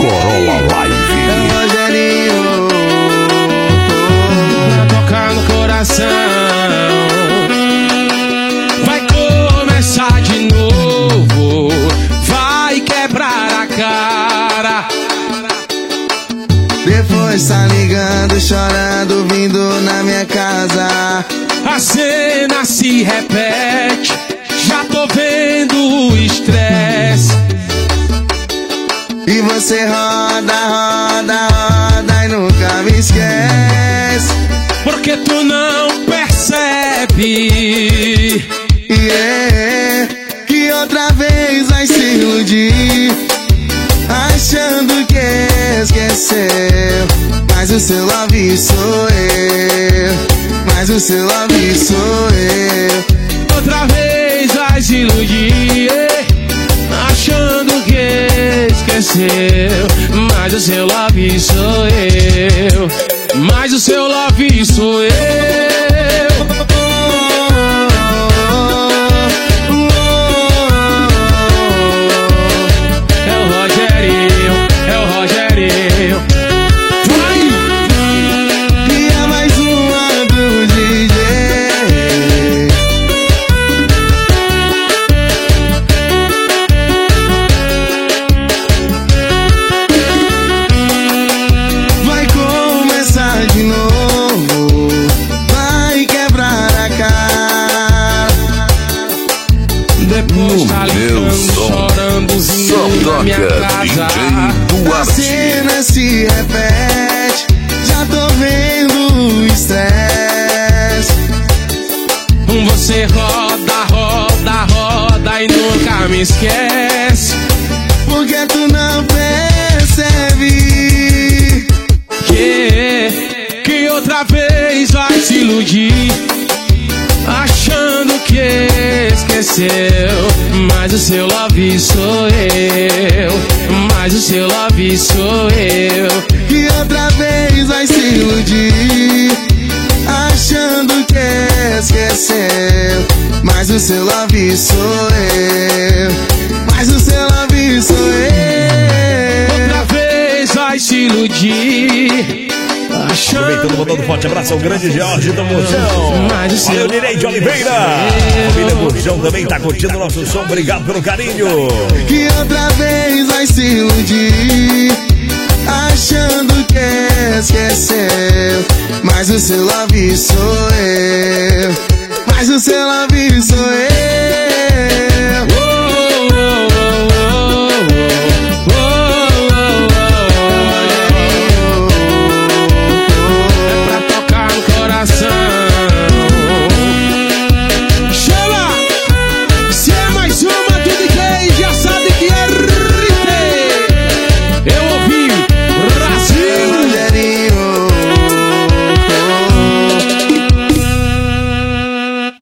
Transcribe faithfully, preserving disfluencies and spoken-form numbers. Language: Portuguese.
Corolla Live. É o Rogerinho, tocar no coração. Vai começar de novo, vai quebrar a cara. Depois tá ligando, chorando, vindo na minha casa. A cena se repete, já tô vendo o estresse. E você roda, roda, roda e nunca me esquece. Porque tu não percebe, yeah, que outra vez vai se iludir, achando que esqueceu. Mas o seu love sou eu, mas o seu love sou eu. Outra vez vai se iludir, achando que esqueceu. Mas o seu love sou eu, mas o seu love sou eu. É o Rogerinho, é o Rogerinho. No meu som, só toca D J Duarte. A cena se repete, já tô vendo o estresse. Você roda, roda, roda e nunca me esquece. Porque tu não percebe que, que outra vez vai se iludir, achando que esqueceu. Mas o seu love sou eu, mas o seu love sou eu. Que outra vez vai se iludir, achando que esqueceu. Mas o seu love sou eu, mas o seu love sou eu. Outra vez vai se iludir, aproveitando, mandando um forte abraço ao grande Jorge do Moção. Valeu, Nirei de Oliveira. Família Moção também tá curtindo o nosso som. Obrigado pelo carinho. Que outra vez vai se iludir, achando que esqueceu. Mas o seu love sou eu, mas o seu love sou eu.